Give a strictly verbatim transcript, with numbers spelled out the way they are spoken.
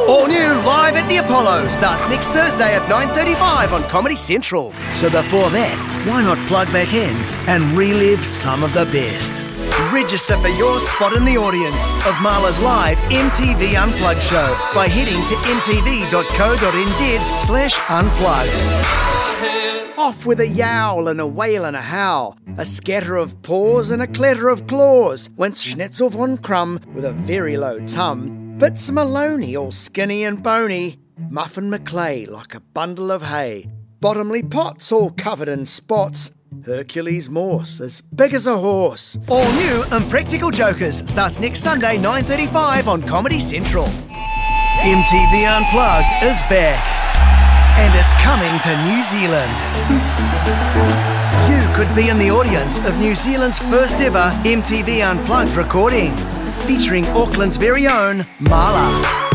All new Live at the Apollo starts next Thursday at nine thirty-five on Comedy Central. So before that, why not plug back in and relive some of the best? Register for your spot in the audience of Marla's live M T V Unplugged show by heading to mtv.co.nz slash unplugged. Off with a yowl and a wail and a howl, a scatter of paws and a clatter of claws, went Schnitzel von Crumb with a very low tum, Bits Maloney all skinny and bony, Muffin Maclay like a bundle of hay, Bottomley Potts all covered in spots, Hercules Morse as big as a horse. All new Impractical Jokers starts next Sunday nine thirty-five on Comedy Central. M T V Unplugged is back, and it's coming to New Zealand. You could be in the audience of New Zealand's first ever M T V Unplugged recording, featuring Auckland's very own Marla.